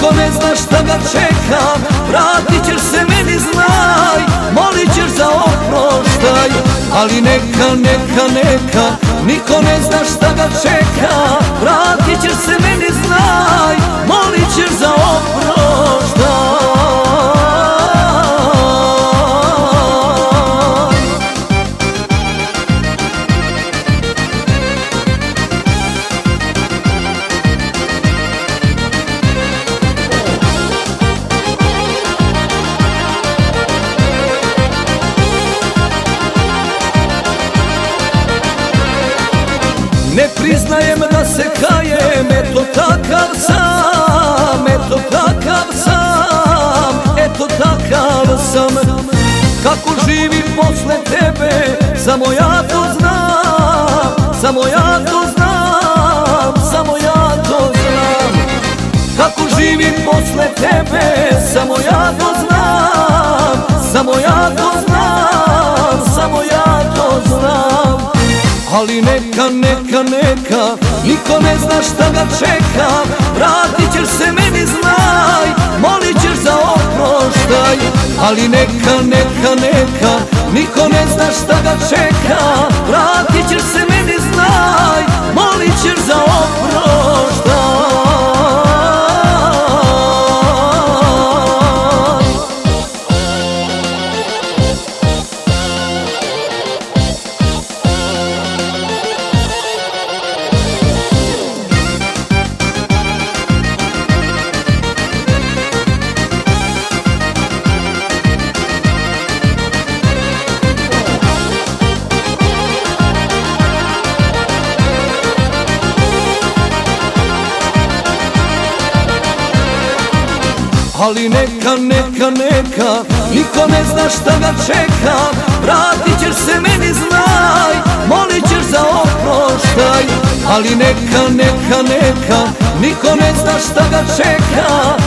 niko ne zna šta ga čeka. Vratit ćeš se meni, znaj, molit ćeš za oproštaj. Ali neka, niko ne zna šta ga čeka. Vratit ćeš se meni, znaj, molit ćeš za oproštaj. Ne priznajem da se kajem, eto takav sam, eto takav sam, eto takav sam. Kako živim posle tebe, samo ja to znam, samo ja to znam, samo ja to znam. Kako živim posle tebe, samo ja to znam, samo ja to znam, samo ja to znam. Ali neka, niko ne zna šta ga čeka. Vratit ćeš se meni, znaj, molit ćeš za oproštaj. Ali neka, niko ne zna šta ga čeka. Vratit ćeš se meni, znaj, molit ćeš za oproštaj. Ali neka, niko ne zna šta ga čeka. Vratit ćeš se meni, znaj, molit ćeš za oproštaj. Ali neka, niko ne zna šta ga čeka.